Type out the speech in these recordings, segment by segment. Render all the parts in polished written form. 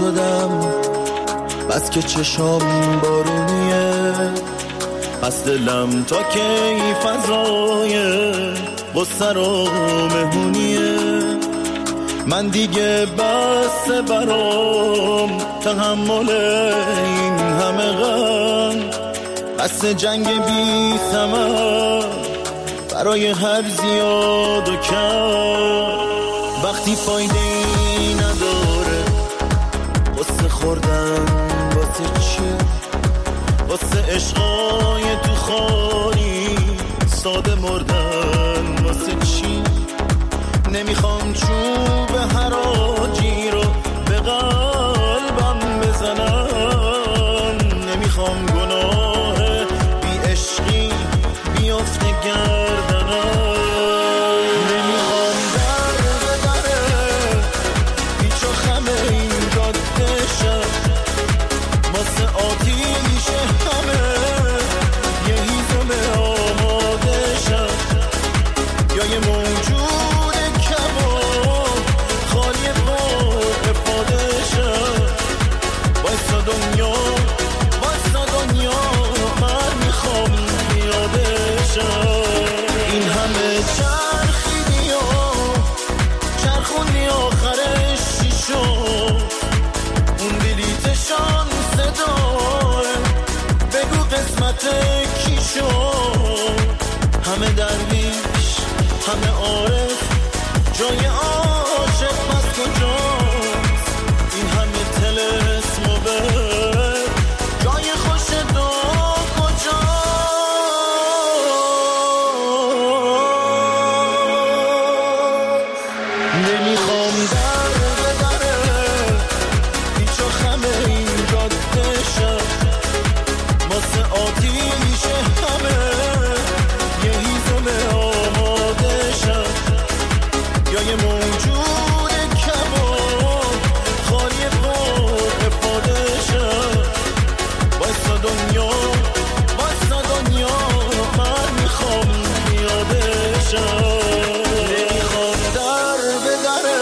شدم بس که چشام بارونیه، پس دلم تا کی فضای غصه رو مهمونیه. من دیگه بس برام تحمل این همه غم، بس جنگ بی ثمر برای هر زیاد و کم. وقتی فایده ای نداره غصه خوردن واسه چی؟ واسه عشقای تو خاری ساده مردن واسه چی؟ نمیخوام چوب حراجی رو به قلبم بزنم، نمیخوام گناه بی عشقی بیافته گردنم، نمیخوام در پیچ و خم این جاده شم واسه آتیش همه یه هیزم آماده شم، یا یه موجود کم و خالی پر افاده شم. وایسا دنیا من میخوام پیاده شم. این همه چرخیدی و چرخوندی آخرش چی شد؟ اون بلیت شانس داره بگو قسمت کی شد؟ همه درویش همه عارف جای عاشق پس کجاست؟ این همه طلسم و بر جای خوش دو کجاست؟ نمیخوام در پیچ و خم این جاده شم واسه آتیش همه یه هیزم آماده شم، یا یه موجود کم و خالی پر افاده شم. وایسا دنیا من میخوام پیاده شم، نمیخوام در به دره.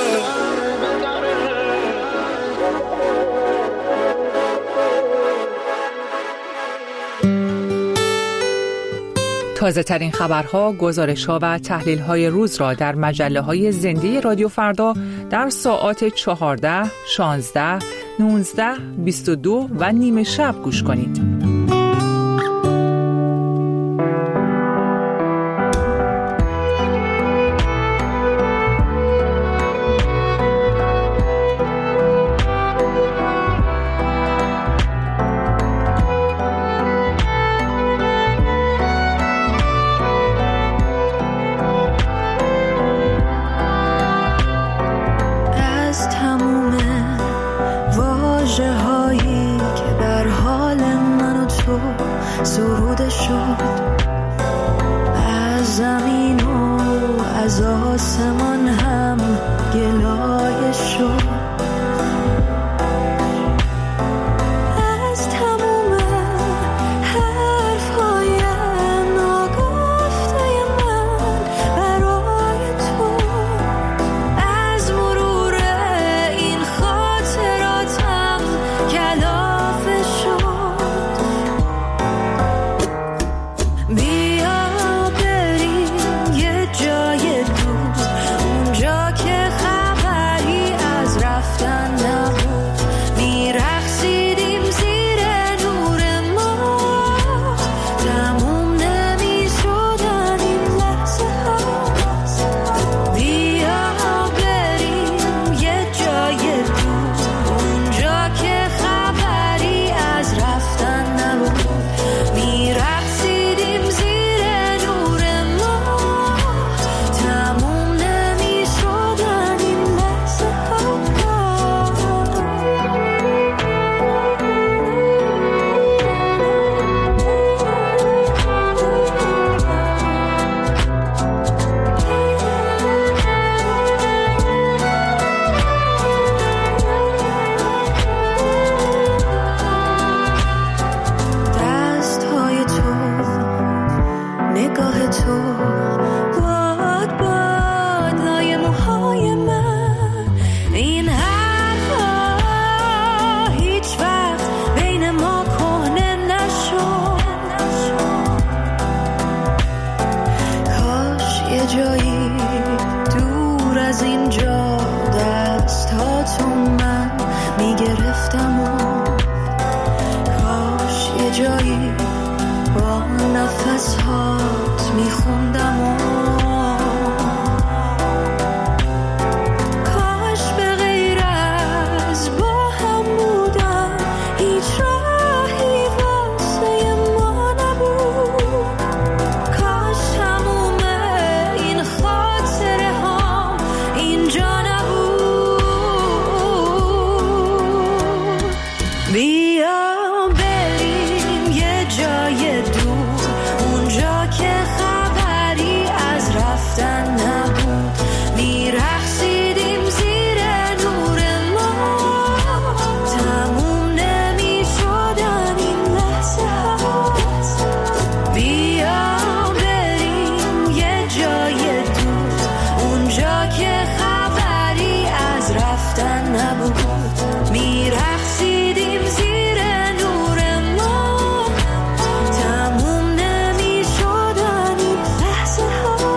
تازه ترین خبرها، گزارش‌ها و تحلیل‌های روز را در مجله‌های زنده رادیو فردا در ساعات 14، 16، 19، 22 و نیمه شب گوش کنید. سروده شد از زمین و از آسمان هم گلایه شد، از تموم حرفهای ناگفته من برای تو، از مرور این خاطراتم کلافه شد. بیا بریم یه جای دور، اونجا که خبری از با نفس هات میخوندم و کاش به غیر از با هم بودم هیچ راهی واسه ما نبود. کاش تموم این خاطره ها اینجا نبود. بیا بریم یه جای دور، اونجا که خبری از رفتن نبود. میرقصیدیم زیر نور ما، تموم نمیشدن این لحظه ها. بیا بریم یه جای دور، اونجا که خبری از رفتن نبود. میرقصیدیم زیر نور ما، تموم نمیشدن این لحظه ها.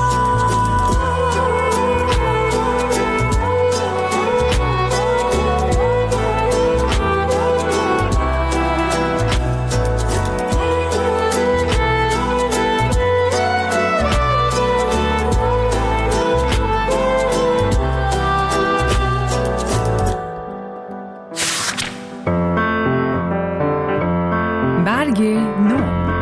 برگ نو.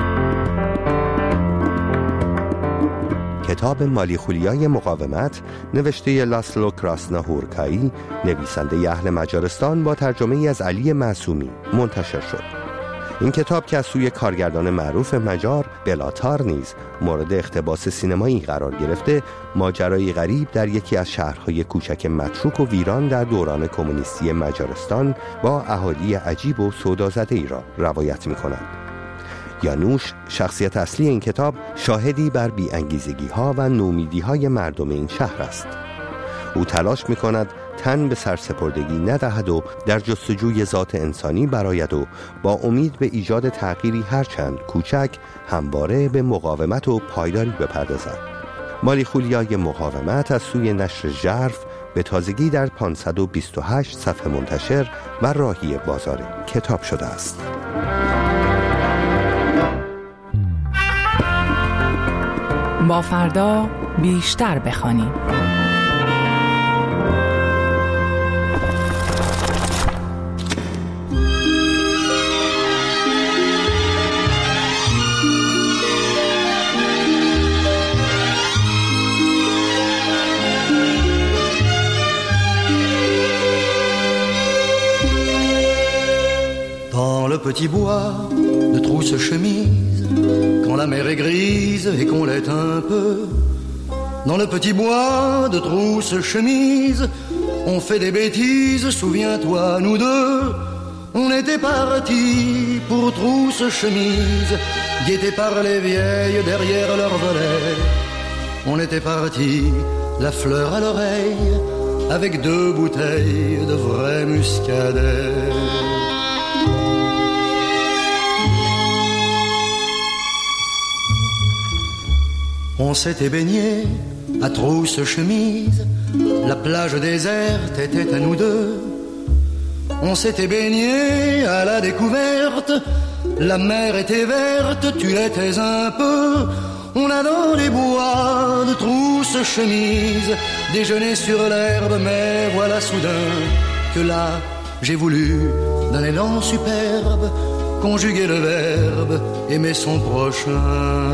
کتاب مالیخولیای مقاومت نوشته لاسلو کراسناهورکایی، نویسنده اهل مجارستان، با ترجمه از علی معصومی منتشر شد. این کتاب که از سوی کارگردان معروف مجار بلاتار نیز مورد اقتباس سینمایی قرار گرفته، ماجرای غریب در یکی از شهرهای کوچک متروک و ویران در دوران کمونیستی مجارستان با اهالی عجیب و سودازده‌ای را روایت می‌کند. یانوش، شخصیت اصلی این کتاب، شاهدی بر بی‌انگیزگی‌ها و نومیدی‌های مردم این شهر است. او تلاش می‌کند تن به سرسپردگی ندهد و در جستجوی ذات انسانی براید و با امید به ایجاد تغییری هرچند کوچک همواره به مقاومت و پایداری بپردازد. مالیخولیای مقاومت از سوی نشر ژرف به تازگی در 528 صفحه منتشر و راهی بازار کتاب شده است. با فردا بیشتر بخوانیم. Dans le petit bois de trousse-chemise, quand la mer est grise et qu'on l'est un peu, dans le petit bois de trousse-chemise, on fait des bêtises, souviens-toi, nous deux. On était partis pour trousse-chemise, guettés par les vieilles derrière leur volet. On était partis, la fleur à l'oreille, avec 2 bouteilles de vrai muscadet. On s'était baigné à trousse-chemise, la plage déserte était à nous deux. On s'était baigné à la découverte, la mer était verte, tu l'étais un peu. On a dans les bois de trousse-chemise déjeuné sur l'herbe, mais voilà soudain que là j'ai voulu d'un élan superbe conjuguer le verbe aimer son prochain.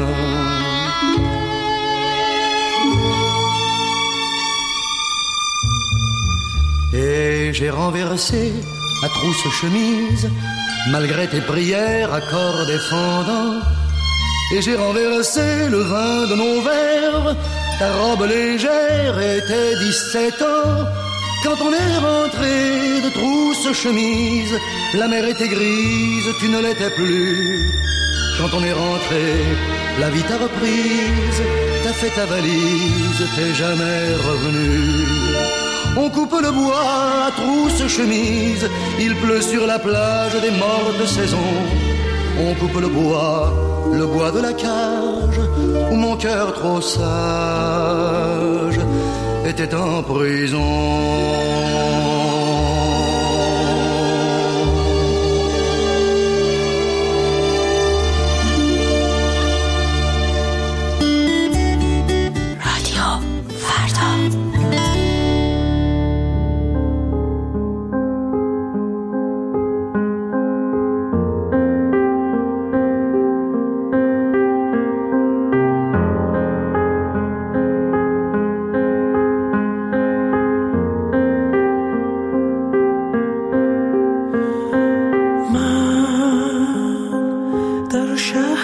Et j'ai renversé à trousse-chemise, malgré tes prières, accords défendants. Et j'ai renversé le vin de nos verres, ta robe légère était 17 ans. Quand on est rentré de trousse-chemise, la mer était grise, tu ne l'étais plus. Quand on est rentré, la vie t'a reprise, t'as fait ta valise, t'es jamais revenu. On coupe le bois à trousse-chemise, il pleut sur la plage des morts de saison. On coupe le bois de la cage, où mon cœur trop sage était en prison.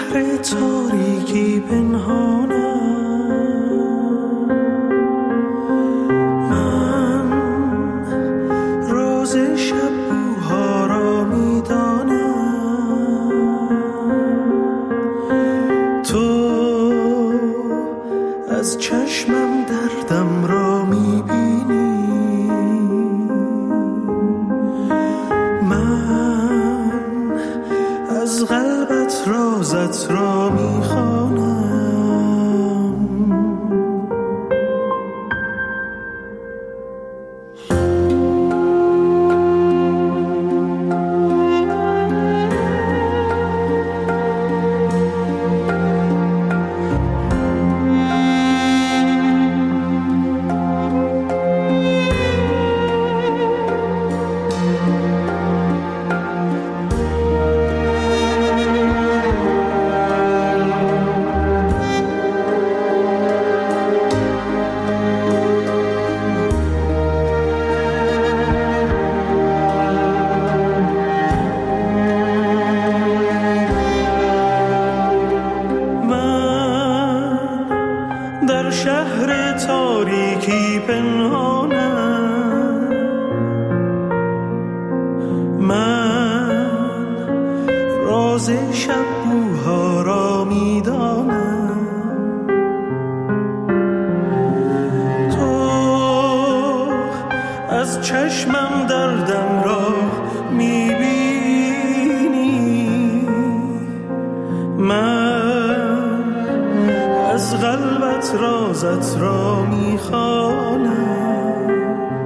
شهر تاریکی پنهانم، من راز شب بوها را میدانم، تو از چشمم دردم را میبینی، من از قلبت رازت را میخوانم. در شهر تاریکی پنهانم، من راز شب بوها را میدانم، تو از چشمم دردم را میبینی، من از قلبت رازت را میخوانم.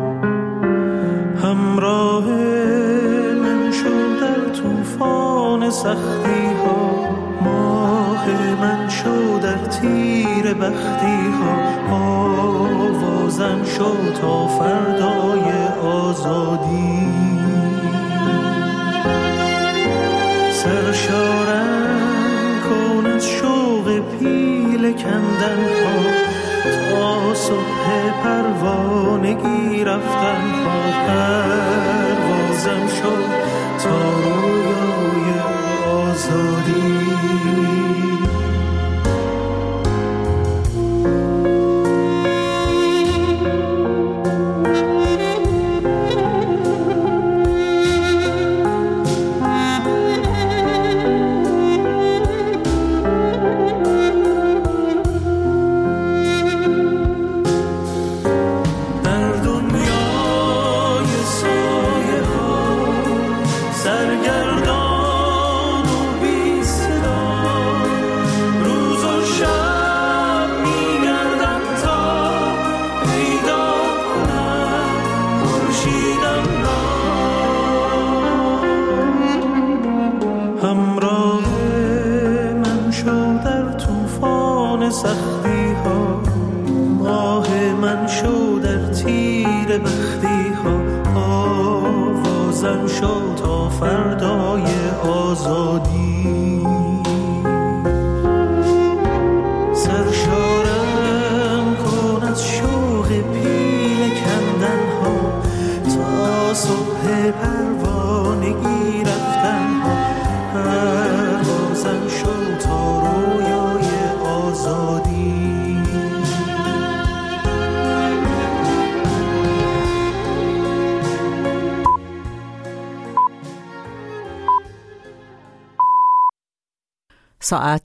همراه من شو در طوفان سختی ها، ماه من شو در تیر بختی ها، آوازم شو تا فردای آزادی. سرشارم کن از شوق پیل کندن ها، تا صبح پروانگی رفتن ها، پروازم شد تا رویای آزادی. همراه من شو در طوفان سختی ها، ماه من شو در تیر بختی ها، آوازم شو تا فردای آزادی. سرشارم کن از شوق پیل کندن ها، تا صبح پروانگی رفتن ها، پروازم شو تا رویای آزادی. ساعت